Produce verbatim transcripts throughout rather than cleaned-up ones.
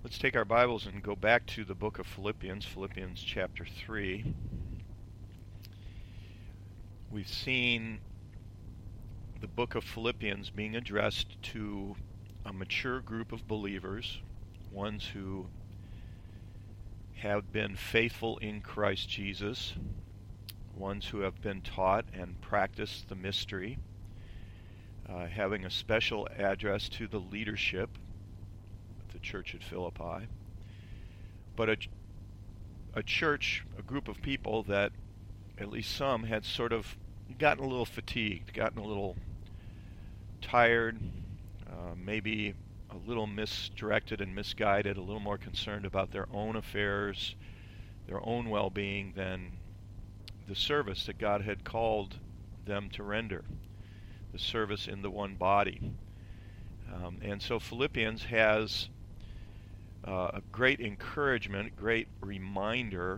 Let's take our Bibles and go back to the book of Philippians, Philippians chapter three. We've seen the book of Philippians being addressed to a mature group of believers, ones who have been faithful in Christ Jesus, ones who have been taught and practiced the mystery, uh, having a special address to the leadership, the church at Philippi, but a, a church, a group of people that at least some had sort of gotten a little fatigued, gotten a little tired, uh, maybe a little misdirected and misguided, a little more concerned about their own affairs, their own well-being than the service that God had called them to render, the service in the one body. Um, and so Philippians has Uh, a great encouragement, great reminder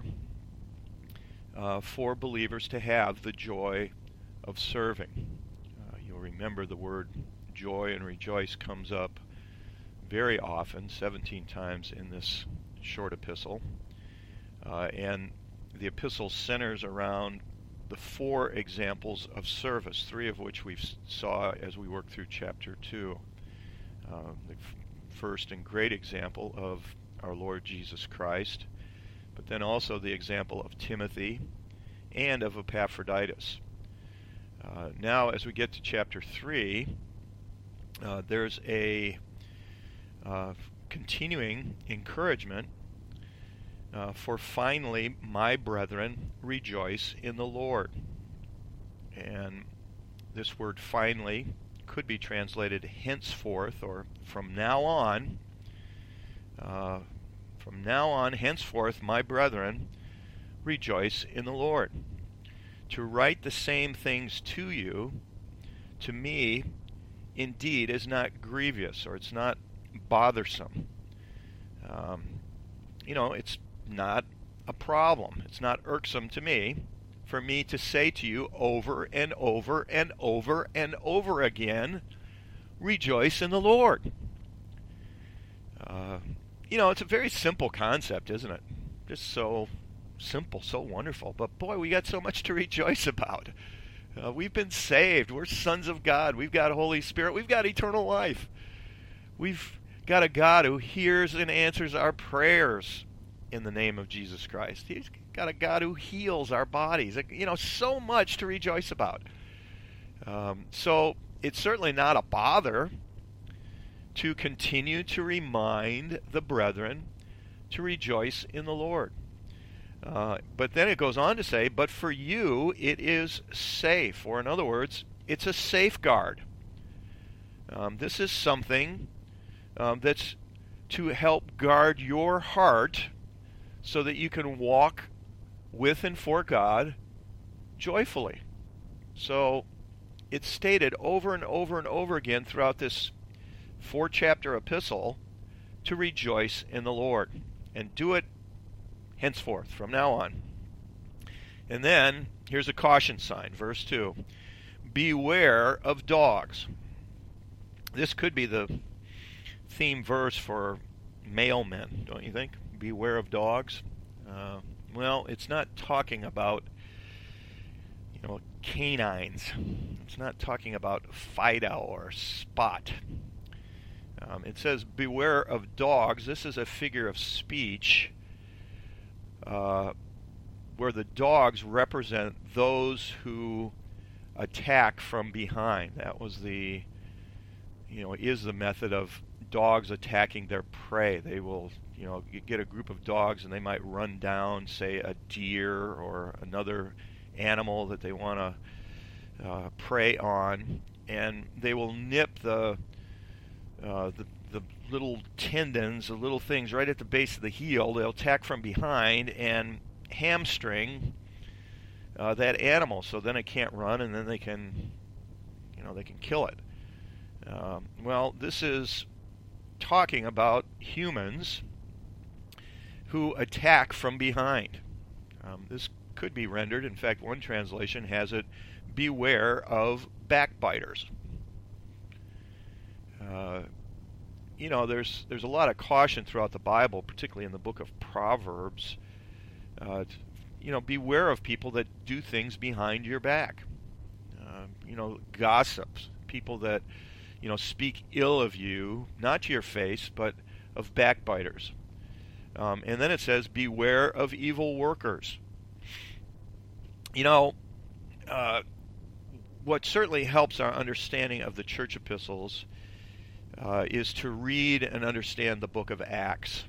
uh, for believers to have the joy of serving. Uh, you'll remember the word joy and rejoice comes up very often, seventeen times in this short epistle. Uh, and the epistle centers around the four examples of service, three of which we saw as we worked through chapter two. Uh, the first and great example of our Lord Jesus Christ, but then also the example of Timothy and of Epaphroditus. Uh, now, as we get to chapter three, uh, there's a uh, continuing encouragement uh, for finally, my brethren, rejoice in the Lord. And this word finally could be translated henceforth, or from now on. Uh, from now on, henceforth, my brethren, rejoice in the Lord. To write the same things to you, to me, indeed, is not grievous, or it's not bothersome. Um, you know, it's not a problem. It's not irksome to me for me to say to you over and over and over and over again, rejoice in the Lord. Uh, you know, it's a very simple concept, isn't it? Just so simple, so wonderful. But boy, we got so much to rejoice about. Uh, we've been saved. We're sons of God. We've got Holy Spirit. We've got eternal life. We've got a God who hears and answers our prayers in the name of Jesus Christ. He's got a God who heals our bodies. You know, so much to rejoice about. Um, so it's certainly not a bother to continue to remind the brethren to rejoice in the Lord. Uh, but then it goes on to say, but for you it is safe, or in other words, it's a safeguard. Um, this is something um, that's to help guard your heart so that you can walk with and for God joyfully. So it's stated over and over and over again throughout this four-chapter epistle to rejoice in the Lord, and do it henceforth, from now on. And then here's a caution sign, verse two. Beware of dogs. This could be the theme verse for male men, don't you think? Beware of dogs. Uh, well, it's not talking about, you know, canines. It's not talking about Fido or Spot. Um, it says, beware of dogs. This is a figure of speech uh, where the dogs represent those who attack from behind. That was the, you know, is the method of dogs attacking their prey. They will, you know, get a group of dogs and they might run down, say, a deer or another animal that they want to uh, prey on, and they will nip the Uh, the, the little tendons, the little things right at the base of the heel. They'll attack from behind and hamstring uh, that animal, so then it can't run, and then they can, you know, they can kill it. Um, well, this is talking about humans who attack from behind. Um, this could be rendered, in fact, one translation has it, beware of backbiters. Uh, you know, there's there's a lot of caution throughout the Bible, particularly in the book of Proverbs. Uh, you know, beware of people that do things behind your back. Uh, you know, gossips, people that, you know, speak ill of you, not to your face, but of backbiters. Um, and then it says, beware of evil workers. You know, uh, what certainly helps our understanding of the church epistles uh, is to read and understand the book of Acts.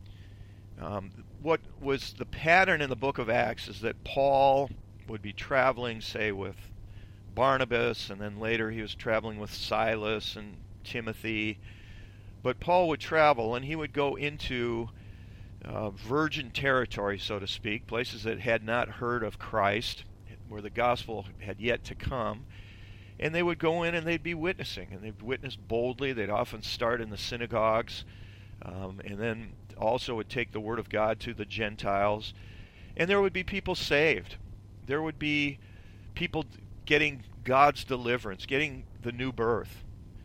Um, what was the pattern in the book of Acts is that Paul would be traveling, say, with Barnabas, and then later he was traveling with Silas and Timothy. But Paul would travel, and he would go into uh, virgin territory, so to speak, places that had not heard of Christ, where the gospel had yet to come. And they would go in and they'd be witnessing, and they'd witness boldly. They'd often start in the synagogues, um, and then also would take the word of God to the Gentiles. And there would be people saved. There would be people getting God's deliverance, getting the new birth.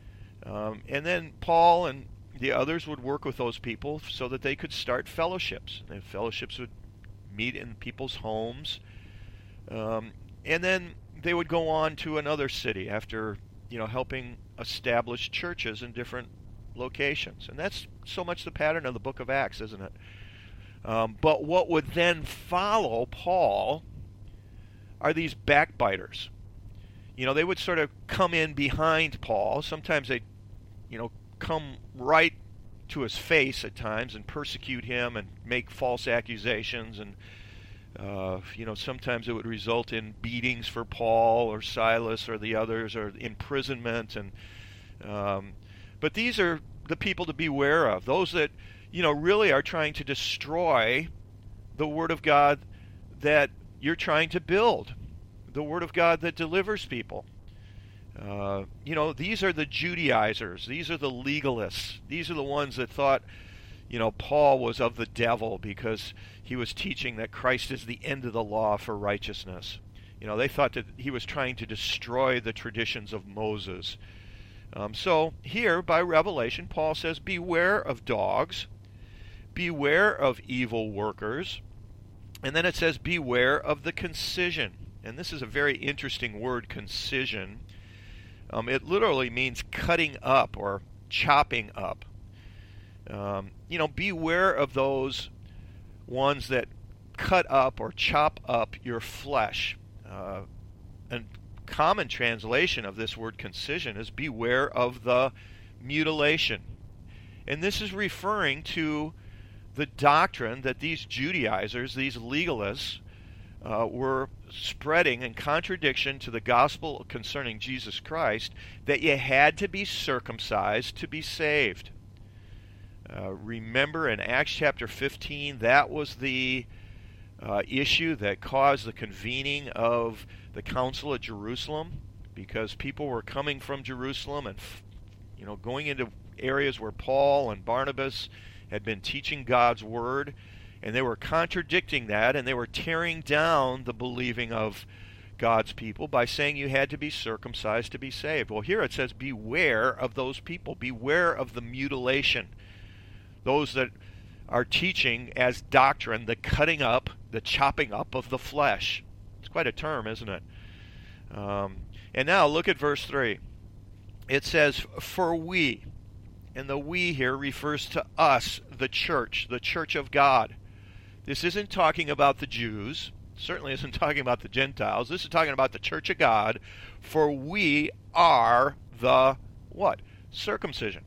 Um, and then Paul and the others would work with those people so that they could start fellowships. And fellowships would meet in people's homes. Um, and then they would go on to another city after, you know, helping establish churches in different locations. And that's so much the pattern of the book of Acts, isn't it? Um, but what would then follow Paul are these backbiters. You know, they would sort of come in behind Paul. Sometimes they'd, you know, come right to his face at times and persecute him and make false accusations. And, uh, you know, sometimes it would result in beatings for Paul or Silas or the others, or imprisonment. And um, but these are the people to beware of. Those that, you know, really are trying to destroy the Word of God that you're trying to build. The Word of God that delivers people. Uh, you know, these are the Judaizers. These are the legalists. These are the ones that thought, you know, Paul was of the devil because he was teaching that Christ is the end of the law for righteousness. You know, they thought that he was trying to destroy the traditions of Moses. Um, so here, by revelation, Paul says, beware of dogs, beware of evil workers, and then it says, beware of the concision. And this is a very interesting word, concision. Um, it literally means cutting up or chopping up. Um, you know, beware of those ones that cut up or chop up your flesh. Uh, and common translation of this word concision is beware of the mutilation. And this is referring to the doctrine that these Judaizers, these legalists, uh, were spreading in contradiction to the gospel concerning Jesus Christ, that you had to be circumcised to be saved. Uh, remember in Acts chapter fifteen, that was the uh, issue that caused the convening of the Council at Jerusalem, because people were coming from Jerusalem and, you know, going into areas where Paul and Barnabas had been teaching God's word, and they were contradicting that, and they were tearing down the believing of God's people by saying you had to be circumcised to be saved. Well, here it says beware of those people. Beware of the mutilation. Those that are teaching as doctrine the cutting up, the chopping up of the flesh. It's quite a term, isn't it? Um, and now look at verse three. It says, for we, and the we here refers to us, the church, the church of God. This isn't talking about the Jews. Certainly isn't talking about the Gentiles. This is talking about the church of God. For we are the what? Circumcision.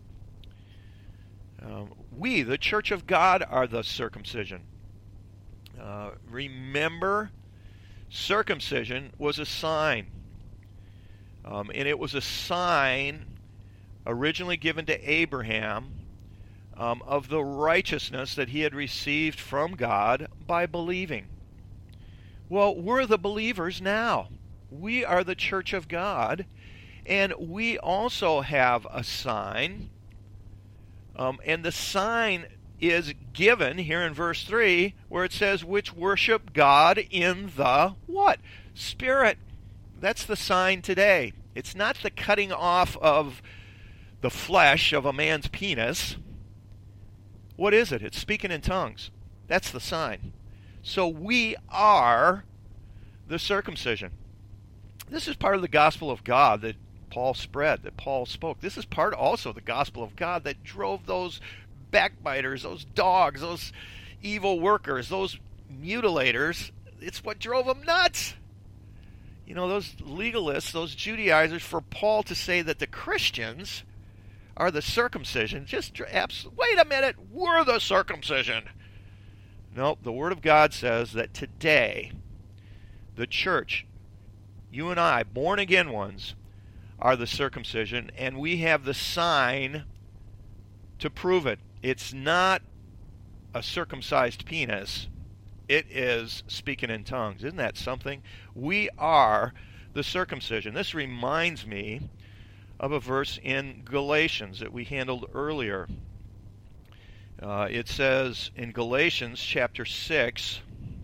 Um, we, the church of God, are the circumcision. Uh, remember, circumcision was a sign. Um, and it was a sign originally given to Abraham um, of the righteousness that he had received from God by believing. Well, we're the believers now. We are the church of God, and we also have a sign. Um, and the sign is given here in verse three, where it says, which worship God in the what? Spirit. That's the sign today. It's not the cutting off of the flesh of a man's penis, what is it? It's speaking in tongues. That's the sign. So we are the circumcision. This is part of the gospel of God that Paul spread, that Paul spoke. This is part also of the gospel of God that drove those backbiters, those dogs, those evil workers, those mutilators. It's what drove them nuts. You know, those legalists, those Judaizers, for Paul to say that the Christians are the circumcision, just abs- wait a minute, we're the circumcision. No, the Word of God says that today, the church, you and I, born again ones, are the circumcision, and we have the sign to prove it. It's not a circumcised penis. It is speaking in tongues. Isn't that something? We are the circumcision. This reminds me of a verse in Galatians that we handled earlier. Uh, it says in Galatians chapter six,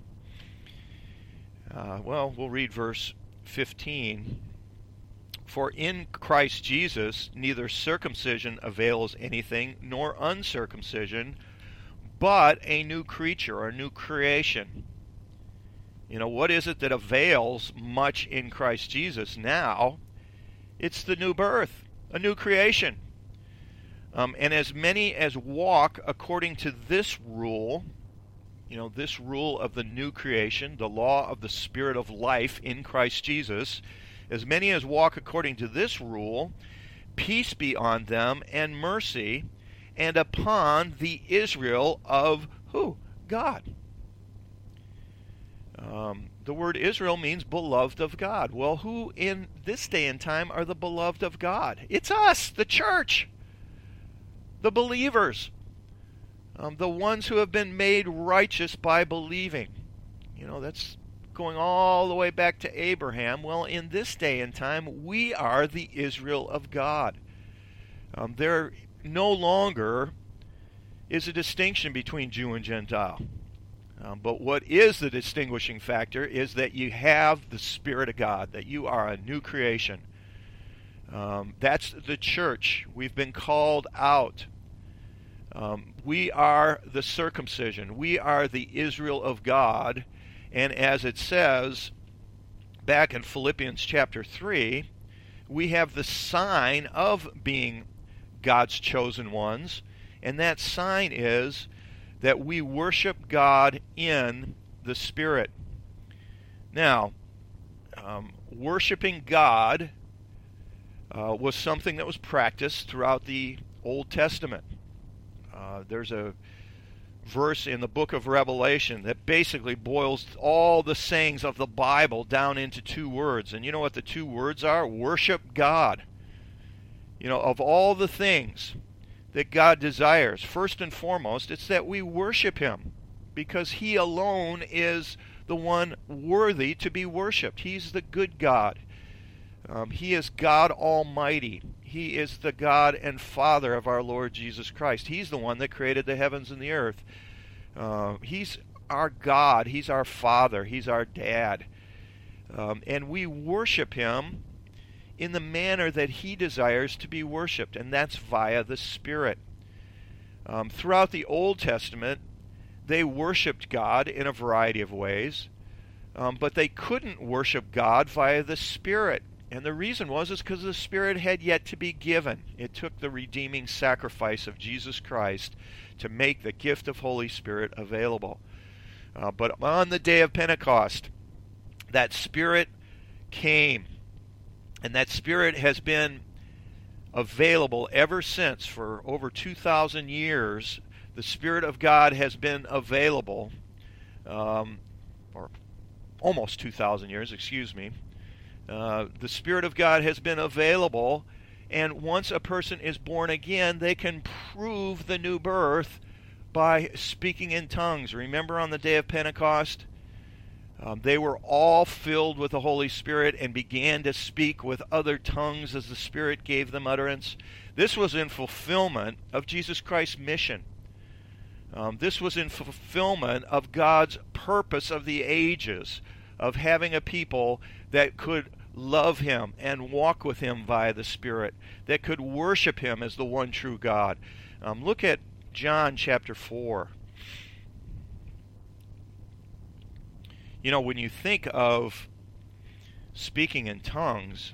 uh, well, we'll read verse fifteen. For in Christ Jesus neither circumcision avails anything, nor uncircumcision, but a new creature or a new creation. You know, what is it that avails much in Christ Jesus now? It's the new birth, a new creation. Um, and as many as walk according to this rule, you know, this rule of the new creation, the law of the Spirit of life in Christ Jesus, as many as walk according to this rule, peace be on them and mercy, and upon the Israel of who? God. Um, the word Israel means beloved of God. Well, who in this day and time are the beloved of God? It's us, the church, the believers, um, the ones who have been made righteous by believing. You know, that's going all the way back to Abraham. Well, in this day and time, we are the Israel of God. Um, there no longer is a distinction between Jew and Gentile. Um, but what is the distinguishing factor is that you have the Spirit of God, that you are a new creation. Um, that's the church. We've been called out. Um, we are the circumcision. We are the Israel of God. And as it says back in Philippians chapter three, we have the sign of being God's chosen ones. And that sign is that we worship God in the Spirit. Now, um, worshiping God uh, was something that was practiced throughout the Old Testament. Uh, there's a verse in the book of Revelation that basically boils all the sayings of the Bible down into two words. And you know what the two words are? Worship God. You know, of all the things that God desires, first and foremost, it's that we worship Him, because He alone is the one worthy to be worshipped. He's the good God. Um, he is God Almighty. He is the God and Father of our Lord Jesus Christ. He's the one that created the heavens and the earth. Uh, he's our God. He's our Father. He's our Dad. Um, and we worship Him in the manner that He desires to be worshipped, and that's via the Spirit. Um, throughout the Old Testament, they worshipped God in a variety of ways, um, but they couldn't worship God via the Spirit. And the reason was is because the Spirit had yet to be given. It took the redeeming sacrifice of Jesus Christ to make the gift of Holy Spirit available. Uh, but on the day of Pentecost, that Spirit came. And that Spirit has been available ever since. For over two thousand years, the Spirit of God has been available, um, or almost two thousand years, excuse me. Uh, the Spirit of God has been available, and once a person is born again, they can prove the new birth by speaking in tongues. Remember on the day of Pentecost? Um, they were all filled with the Holy Spirit and began to speak with other tongues as the Spirit gave them utterance. This was in fulfillment of Jesus Christ's mission. Um, this was in fulfillment of God's purpose of the ages, of having a people that could love him and walk with him via the Spirit, that could worship him as the one true God. Um, look at John chapter four. You know, when you think of speaking in tongues,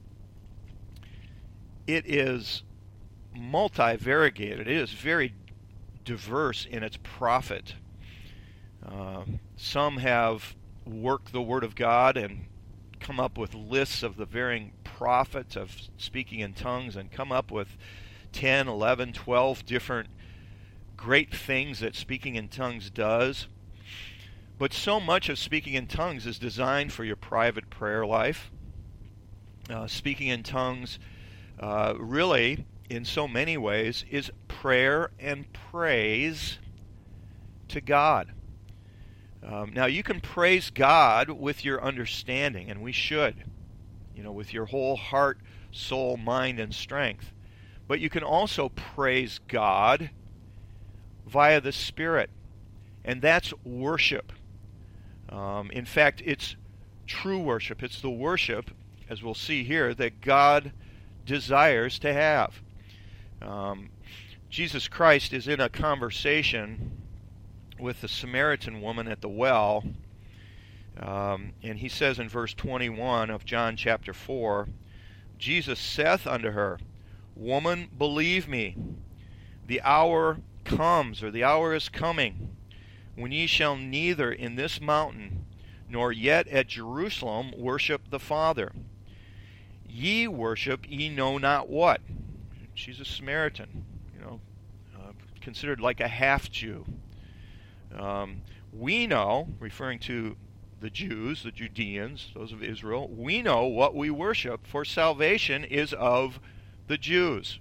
it is multi-variegated. It is very diverse in its profit. Uh, some have worked the Word of God and come up with lists of the varying profits of speaking in tongues and come up with ten, eleven, twelve different great things that speaking in tongues does. But so much of speaking in tongues is designed for your private prayer life. Uh, speaking in tongues uh, really, in so many ways, is prayer and praise to God. Um, now, you can praise God with your understanding, and we should, you know, with your whole heart, soul, mind, and strength. But you can also praise God via the Spirit, and that's worship. Um, in fact, it's true worship. It's the worship, as we'll see here, that God desires to have. Um, Jesus Christ is in a conversation with the Samaritan woman at the well, um, and he says in verse twenty-one of John chapter four, Jesus saith unto her, Woman, believe me, the hour comes, or the hour is coming, when ye shall neither in this mountain nor yet at Jerusalem worship the Father. Ye worship ye know not what. She's a Samaritan, you know, uh, considered like a half-Jew. Um, we know, referring to the Jews, the Judeans, those of Israel, we know what we worship, for salvation is of the Jews.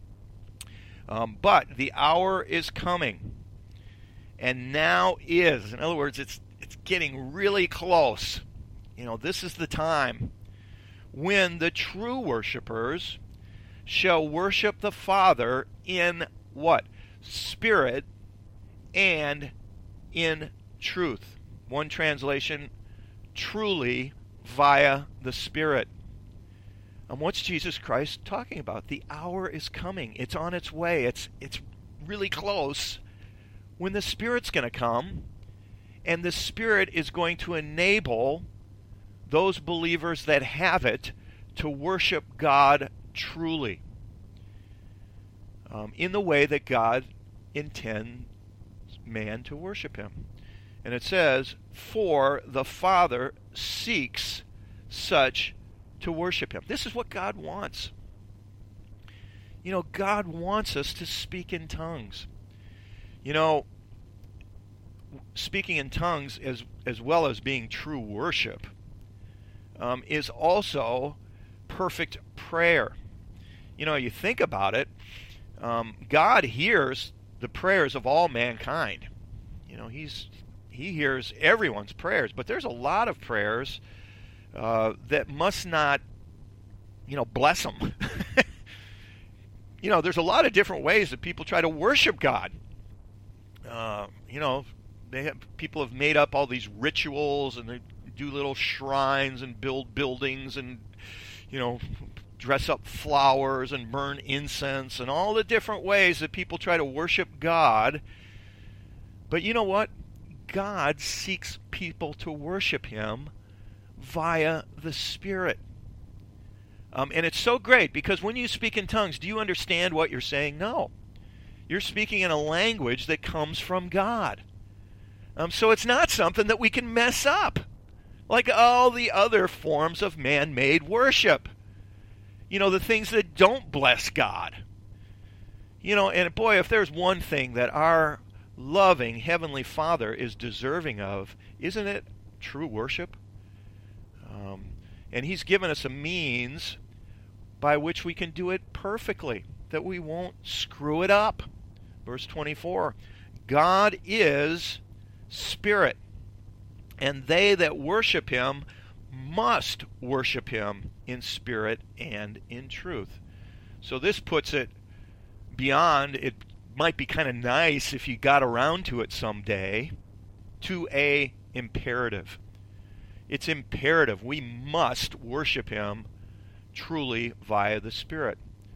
Um, but the hour is coming, and now is. In other words, it's it's getting really close. You know, this is the time when the true worshipers shall worship the Father in what? Spirit and in truth. One translation, truly via the Spirit. And what's Jesus Christ talking about? The hour is coming. It's on its way. It's it's really close when the Spirit's going to come, and the Spirit is going to enable those believers that have it to worship God truly, um, in the way that God intends man to worship him. And it says, for the Father seeks such to worship him. This is what God wants. You know, God wants us to speak in tongues. You know, speaking in tongues as as well as being true worship um, is also perfect prayer. You know, you think about it, um, God hears the prayers of all mankind. You know, he's he hears everyone's prayers, but there's a lot of prayers uh, that must not, you know, bless them. You know, there's a lot of different ways that people try to worship God. Uh, you know, they have people have made up all these rituals, and they do little shrines and build buildings, and you know, dress up flowers and burn incense, and all the different ways that people try to worship God. But you know what? God seeks people to worship him via the Spirit. Um, and it's so great, because when you speak in tongues, do you understand what you're saying? No. You're speaking in a language that comes from God. Um, so it's not something that we can mess up, like all the other forms of man-made worship. You know, the things that don't bless God. You know, and boy, if there's one thing that our loving Heavenly Father is deserving of, isn't it true worship? Um, and he's given us a means by which we can do it perfectly, that we won't screw it up. Verse twenty-four, God is Spirit, and they that worship him must worship him in spirit and in truth. So this puts it beyond, it might be kind of nice if you got around to it someday, to a imperative. It's imperative. We must worship him truly via the Spirit.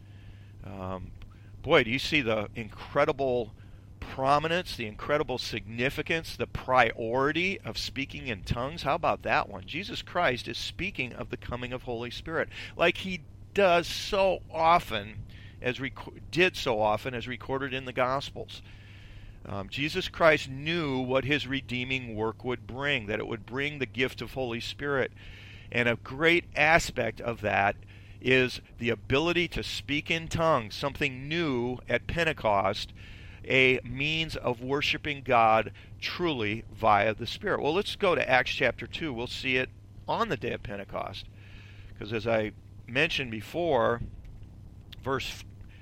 Um, boy, do you see the incredible prominence, the incredible significance, the priority of speaking in tongues? How about that one? Jesus Christ is speaking of the coming of Holy Spirit, like he does so often, as rec- did so often as recorded in the Gospels. Um, Jesus Christ knew what his redeeming work would bring, that it would bring the gift of Holy Spirit. And a great aspect of that is the ability to speak in tongues, something new at Pentecost, a means of worshiping God truly via the Spirit. Well, let's go to Acts chapter two. We'll see it on the day of Pentecost. Because as I mentioned before, verse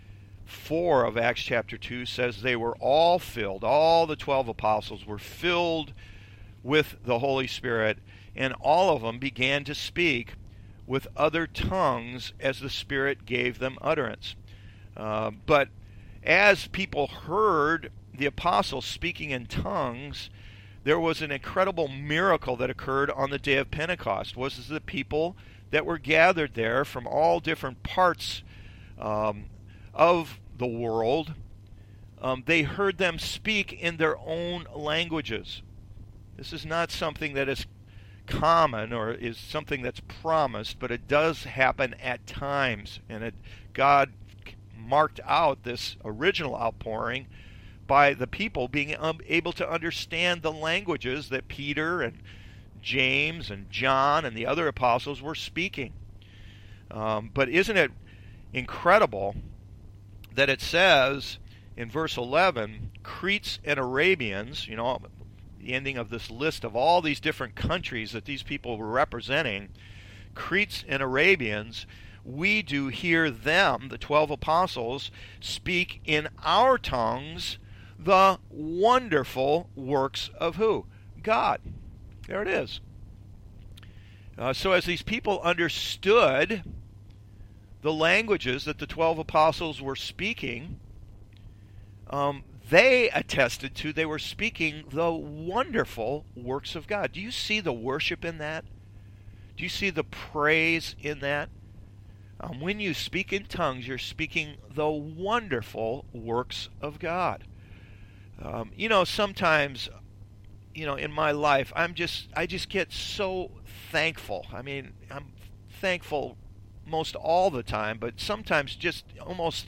four of Acts chapter two says they were all filled, all the twelve apostles were filled with the Holy Spirit, and all of them began to speak with other tongues as the Spirit gave them utterance. Uh, but as people heard the apostles speaking in tongues, there was an incredible miracle that occurred on the day of Pentecost. Was the people that were gathered there from all different parts um, of the world, um, they heard them speak in their own languages. This is not something that is common or is something that's promised, but it does happen at times. And it, God marked out this original outpouring by the people being um, able to understand the languages that Peter and James and John and the other apostles were speaking. Um, but isn't it incredible that it says in verse eleven, Cretes and Arabians, you know, the ending of this list of all these different countries that these people were representing, Cretes and Arabians, we do hear them, the twelve apostles, speak in our tongues the wonderful works of who? God. There it is. Uh, so as these people understood the languages that the twelve apostles were speaking, um, they attested to they were speaking the wonderful works of God. Do you see the worship in that? Do you see the praise in that? Um, when you speak in tongues, you're speaking the wonderful works of God. Um, you know, sometimes, you know, in my life, I'm just, I just get so thankful. I mean, I'm thankful most all the time, but sometimes just almost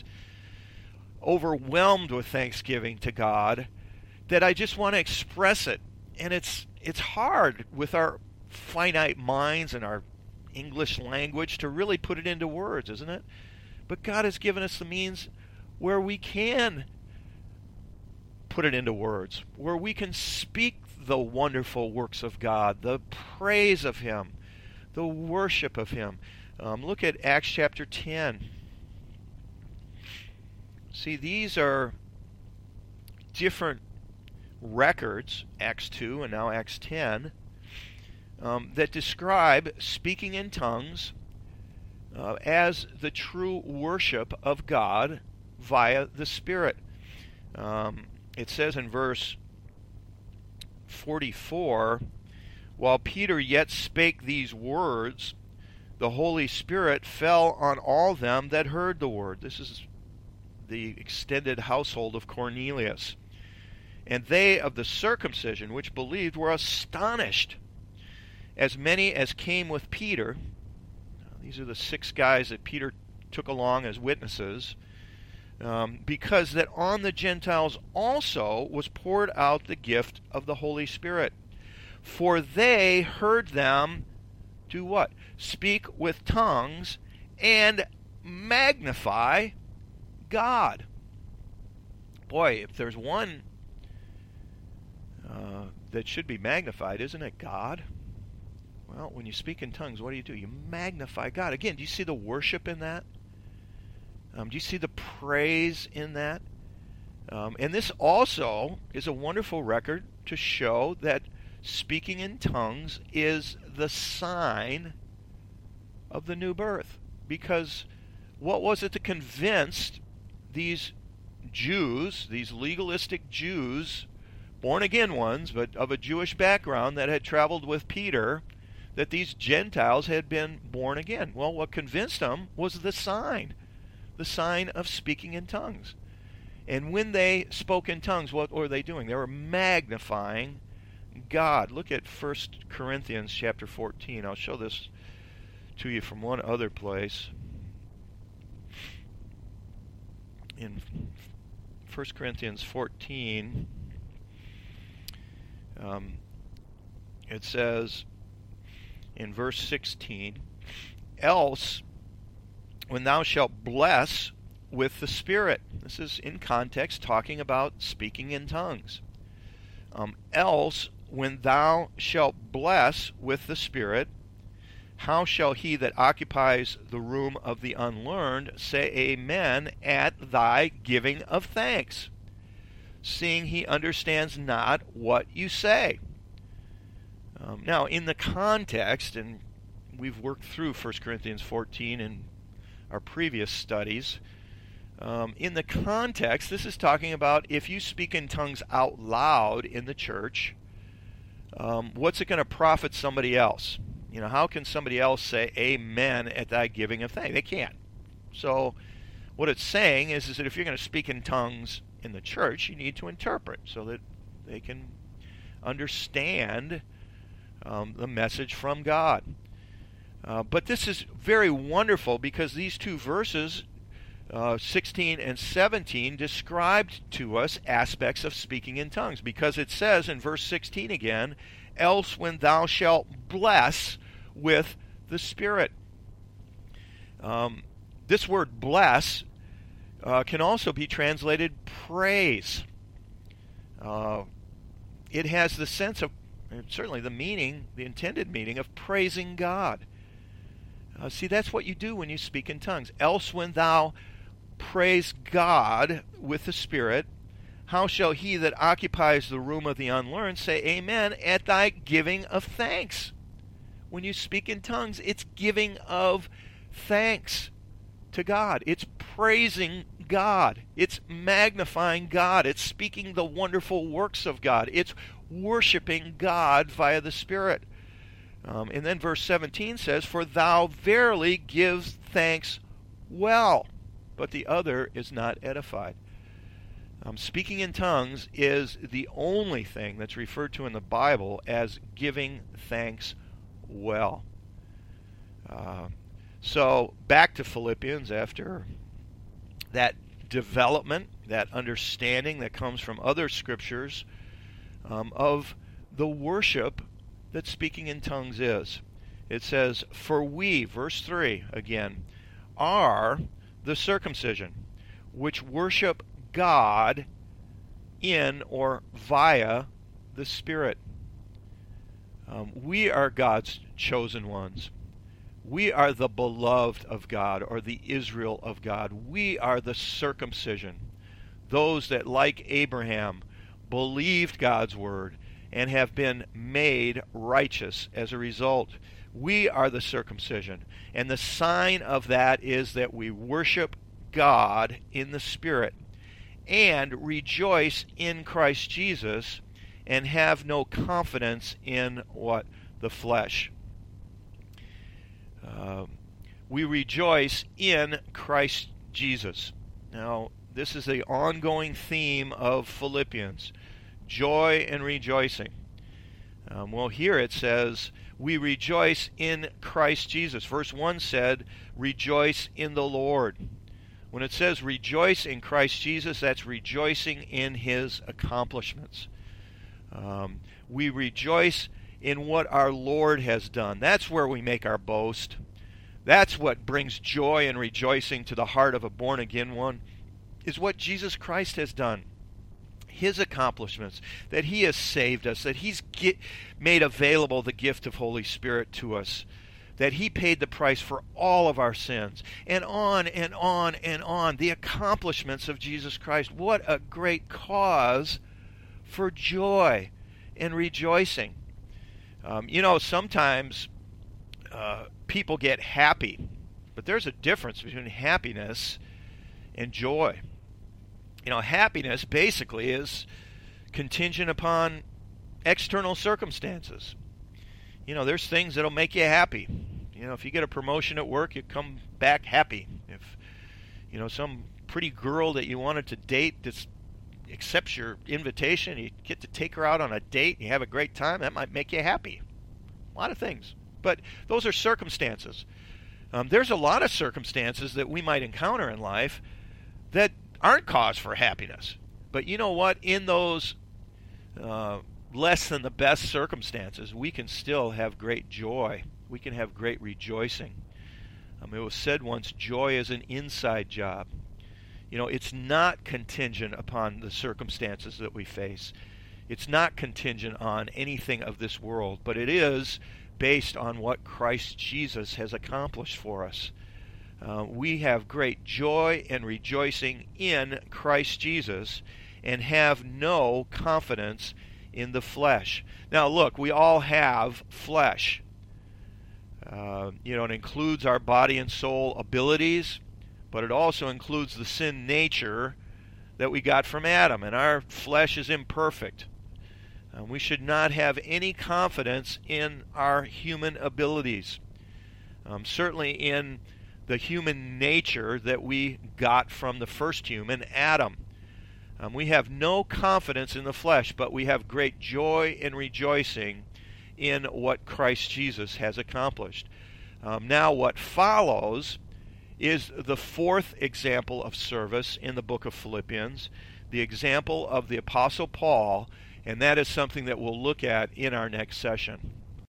overwhelmed with thanksgiving to God that I just want to express it. And it's it's hard with our finite minds and our English language to really put it into words, isn't it? But God has given us the means where we can put it into words, where we can speak the wonderful works of God, the praise of him, the worship of him. Um, look at Acts chapter ten. See, these are different records, Acts two and now Acts ten, um, that describe speaking in tongues uh, as the true worship of God via the Spirit. Um, it says in verse forty-four, while Peter yet spake these words, the Holy Spirit fell on all them that heard the word. This is the extended household of Cornelius. And they of the circumcision which believed were astonished, as many as came with Peter. These are the six guys that Peter took along as witnesses, um, because that on the Gentiles also was poured out the gift of the Holy Spirit. For they heard them do what? Speak with tongues and magnify God. Boy, if there's one uh, that should be magnified, isn't it God? Well, when you speak in tongues, what do you do? You magnify God. Again, do you see the worship in that? Um, do you see the praise in that? Um, and this also is a wonderful record to show that speaking in tongues is the sign of the new birth. Because what was it that convinced these Jews, these legalistic Jews, born again ones, but of a Jewish background that had traveled with Peter, that these Gentiles had been born again. Well, what convinced them was the sign, the sign of speaking in tongues. And when they spoke in tongues, what were they doing? They were magnifying God. Look at First Corinthians chapter fourteen. I'll show this to you from one other place. In First Corinthians fourteen, um, it says in verse sixteen, else when thou shalt bless with the Spirit. This is in context talking about speaking in tongues. Um, else when thou shalt bless with the Spirit, how shall he that occupies the room of the unlearned say amen at thy giving of thanks, seeing he understands not what you say? Um, now, in the context, and we've worked through First Corinthians fourteen in our previous studies, um, in the context, this is talking about if you speak in tongues out loud in the church, um, what's it going to profit somebody else? You know, how can somebody else say amen at thy giving of thanks? They can't. So what it's saying is, is that if you're going to speak in tongues in the church, you need to interpret so that they can understand um, the message from God. Uh, but this is very wonderful because these two verses, uh, sixteen and seventeen, described to us aspects of speaking in tongues. Because it says in verse sixteen again, else when thou shalt bless with the Spirit. Um, this word bless uh, can also be translated praise. Uh, it has the sense of, certainly the meaning, the intended meaning of praising God. Uh, see, that's what you do when you speak in tongues. Else when thou praise God with the Spirit, how shall he that occupies the room of the unlearned say amen at thy giving of thanks? When you speak in tongues, it's giving of thanks to God. It's praising God. It's magnifying God. It's speaking the wonderful works of God. It's worshiping God via the Spirit. Um, and then verse seventeen says, for thou verily gives thanks well, but the other is not edified. Um, speaking in tongues is the only thing that's referred to in the Bible as giving thanks well. Uh, so back to Philippians after that development, that understanding that comes from other scriptures um, of the worship that speaking in tongues is. It says, for we, verse three again, are the circumcision, which worship God in or via the Spirit. Um, we are God's chosen ones. We are the beloved of God, or the Israel of God. We are the circumcision, those that, like Abraham, believed God's word and have been made righteous as a result. We are the circumcision. And the sign of that is that we worship God in the Spirit and rejoice in Christ Jesus and have no confidence in what? The flesh. Uh, we rejoice in Christ Jesus. Now, this is the ongoing theme of Philippians. Joy and rejoicing. Um, well, here it says, we rejoice in Christ Jesus. Verse one said, rejoice in the Lord. When it says rejoice in Christ Jesus, that's rejoicing in His accomplishments. Um, we rejoice in what our Lord has done. That's where we make our boast. That's what brings joy and rejoicing to the heart of a born-again one, is what Jesus Christ has done. His accomplishments, that He has saved us, that He's get, made available the gift of Holy Spirit to us, that He paid the price for all of our sins, and on and on and on. The accomplishments of Jesus Christ. What a great cause for joy and rejoicing. Um, you know, sometimes uh, people get happy, but there's a difference between happiness and joy. You know, happiness basically is contingent upon external circumstances. You know, there's things that'll make you happy. You know, if you get a promotion at work, you come back happy. If, you know, some pretty girl that you wanted to date just accepts your invitation, you get to take her out on a date, you have a great time, that might make you happy. A lot of things. But those are circumstances. Um, there's a lot of circumstances that we might encounter in life that aren't cause for happiness. But you know what? In those uh, less than the best circumstances, we can still have great joy. We can have great rejoicing. Um, it was said once, joy is an inside job. You know, it's not contingent upon the circumstances that we face. It's not contingent on anything of this world, but it is based on what Christ Jesus has accomplished for us. Uh, we have great joy and rejoicing in Christ Jesus and have no confidence in the flesh. Now, look, we all have flesh. Uh, you know, it includes our body and soul abilities, but it also includes the sin nature that we got from Adam, and our flesh is imperfect. Uh, we should not have any confidence in our human abilities, um, certainly in the human nature that we got from the first human, Adam. Um, we have no confidence in the flesh, but we have great joy and rejoicing in what Christ Jesus has accomplished. Um, now, what follows is the fourth example of service in the book of Philippians, the example of the Apostle Paul, and that is something that we'll look at in our next session.